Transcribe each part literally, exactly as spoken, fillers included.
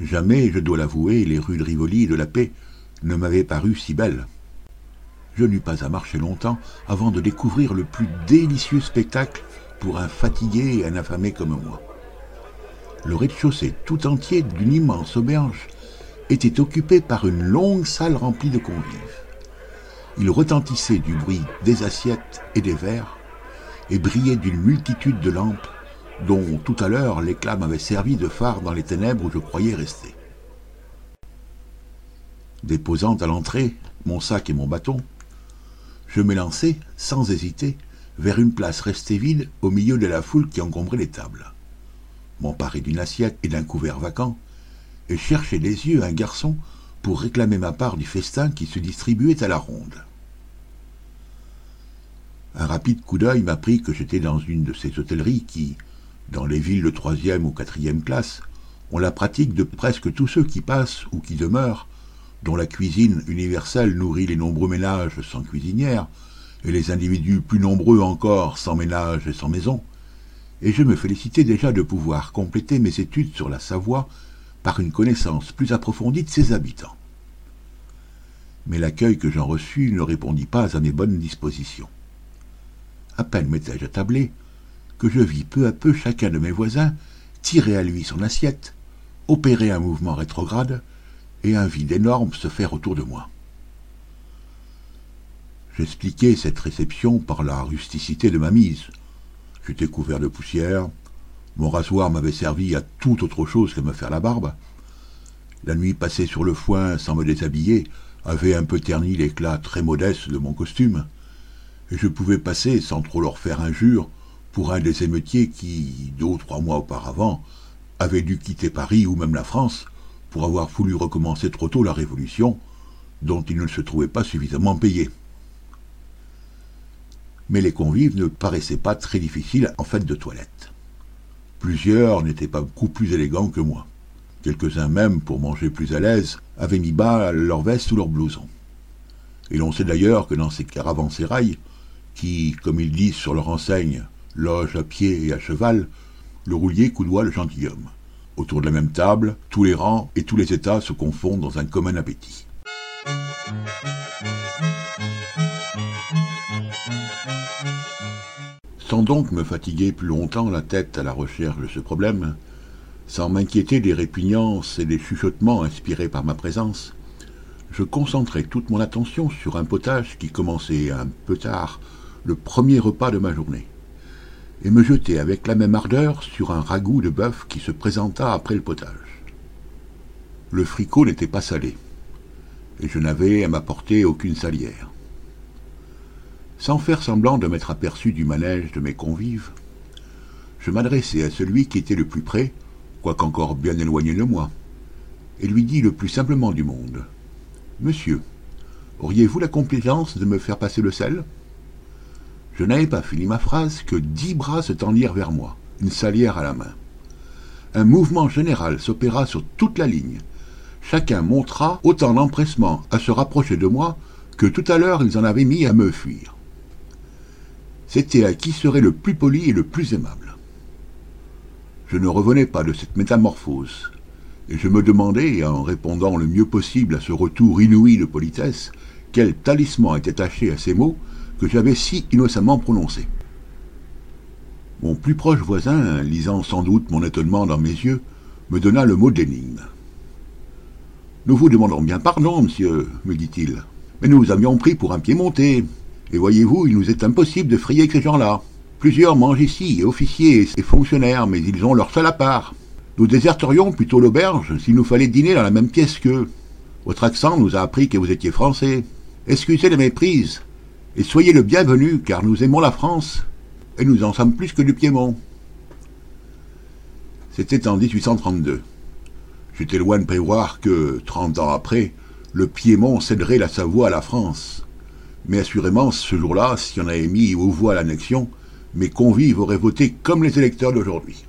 Jamais, je dois l'avouer, les rues de Rivoli et de la Paix ne m'avaient paru si belles. Je n'eus pas à marcher longtemps avant de découvrir le plus délicieux spectacle pour un fatigué et un affamé comme moi. Le rez-de-chaussée tout entier d'une immense auberge était occupé par une longue salle remplie de convives. Il retentissait du bruit des assiettes et des verres et brillait d'une multitude de lampes dont tout à l'heure l'éclat m'avait servi de phare dans les ténèbres où je croyais rester. Déposant à l'entrée mon sac et mon bâton, je m'élançai, sans hésiter, vers une place restée vide au milieu de la foule qui encombrait les tables. M'emparai d'une assiette et d'un couvert vacant, et cherchai des yeux un garçon pour réclamer ma part du festin qui se distribuait à la ronde. Un rapide coup d'œil m'apprit que j'étais dans une de ces hôtelleries qui, dans les villes de troisième ou quatrième classe, ont la pratique de presque tous ceux qui passent ou qui demeurent, dont la cuisine universelle nourrit les nombreux ménages sans cuisinière, et les individus plus nombreux encore sans ménage et sans maison, et je me félicitais déjà de pouvoir compléter mes études sur la Savoie par une connaissance plus approfondie de ses habitants. Mais l'accueil que j'en reçus ne répondit pas à mes bonnes dispositions. À peine m'étais-je attablé que je vis peu à peu chacun de mes voisins tirer à lui son assiette, opérer un mouvement rétrograde, et un vide énorme se faire autour de moi. J'expliquai cette réception par la rusticité de ma mise. J'étais couvert de poussière, mon rasoir m'avait servi à tout autre chose qu'à me faire la barbe. La nuit passée sur le foin sans me déshabiller avait un peu terni l'éclat très modeste de mon costume, et je pouvais passer, sans trop leur faire injure, pour un des émeutiers qui, deux ou trois mois auparavant, avaient dû quitter Paris ou même la France pour avoir voulu recommencer trop tôt la Révolution, dont ils ne se trouvaient pas suffisamment payés. Mais les convives ne paraissaient pas très difficiles en fait de toilette. Plusieurs n'étaient pas beaucoup plus élégants que moi. Quelques-uns même, pour manger plus à l'aise, avaient mis bas leur veste ou leur blouson. Et l'on sait d'ailleurs que dans ces caravansérails, qui, comme ils disent sur leur enseigne, logent à pied et à cheval, le roulier coudoie le gentilhomme. Autour de la même table, tous les rangs et tous les états se confondent dans un commun appétit. Sans donc me fatiguer plus longtemps la tête à la recherche de ce problème, sans m'inquiéter des répugnances et des chuchotements inspirés par ma présence, je concentrai toute mon attention sur un potage qui commençait un peu tard, le premier repas de ma journée, et me jetai avec la même ardeur sur un ragoût de bœuf qui se présenta après le potage. Le fricot n'était pas salé, et je n'avais à m'apporter aucune salière. Sans faire semblant de m'être aperçu du manège de mes convives, je m'adressai à celui qui était le plus près, quoique encore bien éloigné de moi, et lui dis le plus simplement du monde : « Monsieur, auriez-vous la complaisance de me faire passer le sel ?» Je n'avais pas fini ma phrase que dix bras se tendirent vers moi, une salière à la main. Un mouvement général s'opéra sur toute la ligne. Chacun montra autant d'empressement à se rapprocher de moi que tout à l'heure ils en avaient mis à me fuir. C'était à qui serait le plus poli et le plus aimable. Je ne revenais pas de cette métamorphose, et je me demandais, en répondant le mieux possible à ce retour inouï de politesse, quel talisman était attaché à ces mots que j'avais si innocemment prononcés. Mon plus proche voisin, lisant sans doute mon étonnement dans mes yeux, me donna le mot d'énigme. « Nous vous demandons bien pardon, monsieur, me dit-il, mais nous vous avions pris pour un piémontais, et voyez-vous, il nous est impossible de frayer avec ces gens-là. Plusieurs mangent ici, officiers et fonctionnaires, mais ils ont leur seul à part. Nous déserterions plutôt l'auberge s'il nous fallait dîner dans la même pièce qu'eux. Votre accent nous a appris que vous étiez français. Excusez les méprises, et soyez le bienvenu, car nous aimons la France, et nous en sommes plus que du Piémont. » C'était en dix-huit cent trente-deux. J'étais loin de prévoir que, trente ans après, le Piémont céderait la Savoie à la France. Mais assurément, ce jour-là, si on avait mis aux voix l'annexion, mes convives auraient voté comme les électeurs d'aujourd'hui.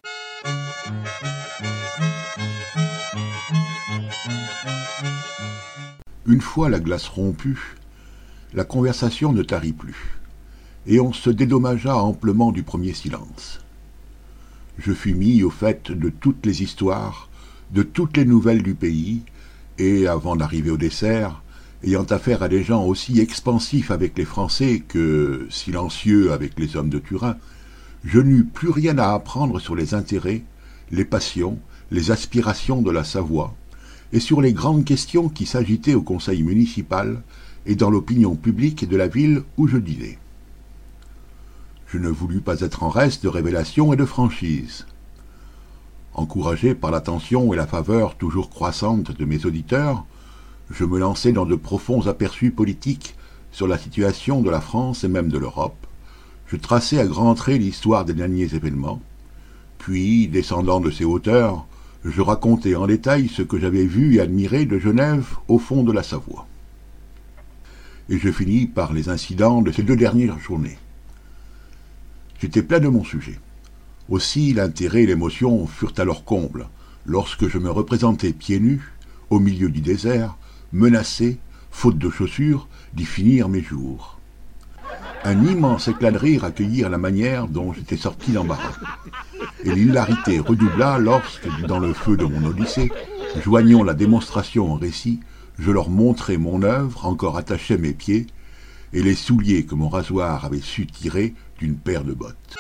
Une fois la glace rompue, la conversation ne tarit plus, et on se dédommagea amplement du premier silence. Je fus mis au fait de toutes les histoires de toutes les nouvelles du pays, et, avant d'arriver au dessert, ayant affaire à des gens aussi expansifs avec les Français que silencieux avec les hommes de Turin, je n'eus plus rien à apprendre sur les intérêts, les passions, les aspirations de la Savoie, et sur les grandes questions qui s'agitaient au conseil municipal et dans l'opinion publique de la ville où je dînais. Je ne voulus pas être en reste de révélation et de franchise. Encouragé par l'attention et la faveur toujours croissante de mes auditeurs, je me lançai dans de profonds aperçus politiques sur la situation de la France et même de l'Europe. Je traçai à grands traits l'histoire des derniers événements, puis, descendant de ces hauteurs, je racontai en détail ce que j'avais vu et admiré de Genève au fond de la Savoie. Et je finis par les incidents de ces deux dernières journées. J'étais plein de mon sujet. Aussi l'intérêt et l'émotion furent à leur comble, lorsque je me représentai pieds nus, au milieu du désert, menacé, faute de chaussures, d'y finir mes jours. Un immense éclat de rire accueillit la manière dont j'étais sorti d'embarras. Et l'hilarité redoubla lorsque, dans le feu de mon odyssée, joignant la démonstration au récit, je leur montrai mon œuvre encore attachée à mes pieds et les souliers que mon rasoir avait su tirer d'une paire de bottes.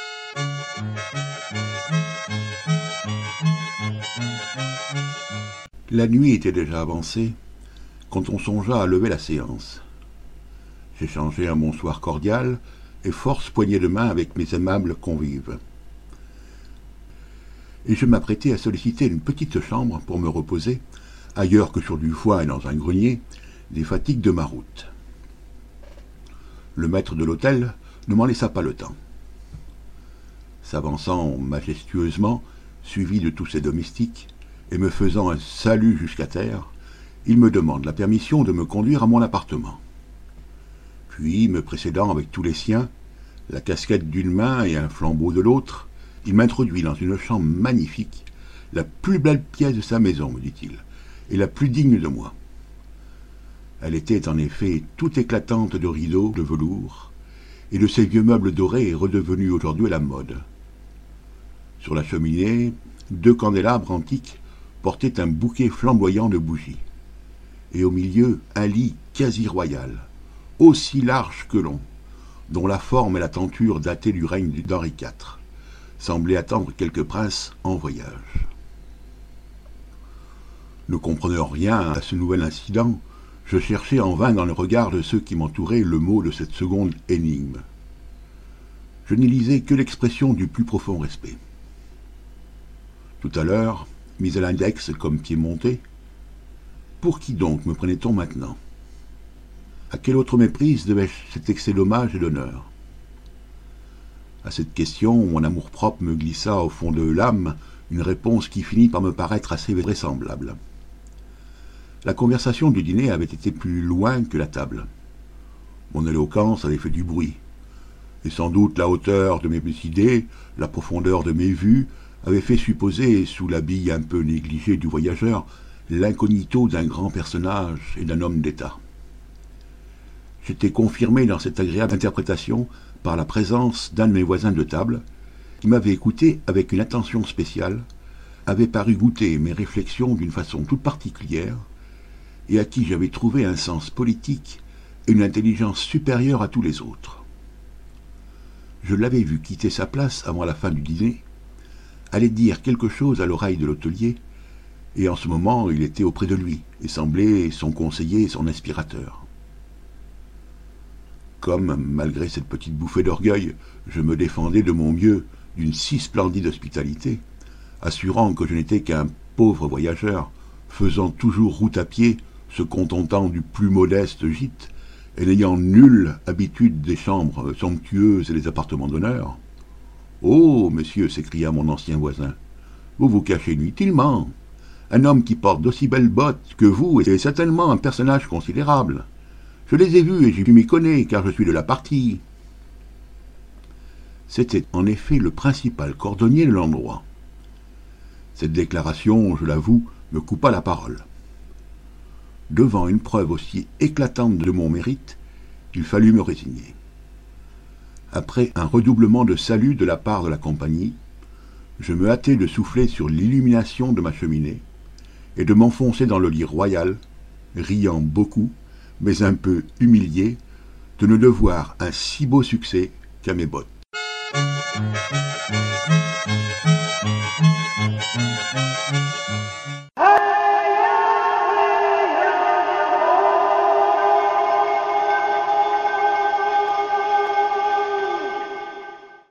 La nuit était déjà avancée quand on songea à lever la séance. J'échangeai un bonsoir cordial et force poignée de main avec mes aimables convives. Et je m'apprêtais à solliciter une petite chambre pour me reposer, ailleurs que sur du foin et dans un grenier, des fatigues de ma route. Le maître de l'hôtel ne m'en laissa pas le temps. S'avançant majestueusement, suivi de tous ses domestiques, et me faisant un salut jusqu'à terre, il me demande la permission de me conduire à mon appartement. Puis, me précédant avec tous les siens, la casquette d'une main et un flambeau de l'autre, il m'introduit dans une chambre magnifique, la plus belle pièce de sa maison, me dit-il, et la plus digne de moi. Elle était en effet toute éclatante de rideaux de velours, et de ces vieux meubles dorés redevenus aujourd'hui à la mode. Sur la cheminée, deux candélabres antiques portaient un bouquet flamboyant de bougies, et au milieu un lit quasi royal, aussi large que long, dont la forme et la tenture dataient du règne d'Henri quatre, semblaient attendre quelques princes en voyage. Ne comprenant rien à ce nouvel incident, je cherchais en vain dans le regard de ceux qui m'entouraient le mot de cette seconde énigme. Je n'y lisais que l'expression du plus profond respect. Tout à l'heure, mis à l'index comme piémontais, pour qui donc me prenait-on maintenant? À quelle autre méprise devais-je cet excès d'hommage et d'honneur? À cette question, mon amour-propre me glissa au fond de l'âme une réponse qui finit par me paraître assez vraisemblable. La conversation du dîner avait été plus loin que la table. Mon éloquence avait fait du bruit, et sans doute la hauteur de mes idées, la profondeur de mes vues, avaient fait supposer, sous l'habit un peu négligé du voyageur, l'incognito d'un grand personnage et d'un homme d'État. J'étais confirmé dans cette agréable interprétation par la présence d'un de mes voisins de table, qui m'avait écouté avec une attention spéciale, avait paru goûter mes réflexions d'une façon toute particulière, et à qui j'avais trouvé un sens politique et une intelligence supérieure à tous les autres. Je l'avais vu quitter sa place avant la fin du dîner, aller dire quelque chose à l'oreille de l'hôtelier, et en ce moment il était auprès de lui, et semblait son conseiller et son inspirateur. Comme, malgré cette petite bouffée d'orgueil, je me défendais de mon mieux d'une si splendide hospitalité, assurant que je n'étais qu'un pauvre voyageur, faisant toujours route à pied, se contentant du plus modeste gîte, et n'ayant nulle habitude des chambres somptueuses et des appartements d'honneur. « Oh, monsieur, s'écria mon ancien voisin, vous vous cachez inutilement. Un homme qui porte d'aussi belles bottes que vous est certainement un personnage considérable. Je les ai vus et j'ai pu m'y connaître, car je suis de la partie. » C'était en effet le principal cordonnier de l'endroit. Cette déclaration, je l'avoue, me coupa la parole. Devant une preuve aussi éclatante de mon mérite, il fallut me résigner. Après un redoublement de salut de la part de la compagnie, je me hâtai de souffler sur l'illumination de ma cheminée, et de m'enfoncer dans le lit royal, riant beaucoup, mais un peu humilié, de ne devoir un si beau succès qu'à mes bottes.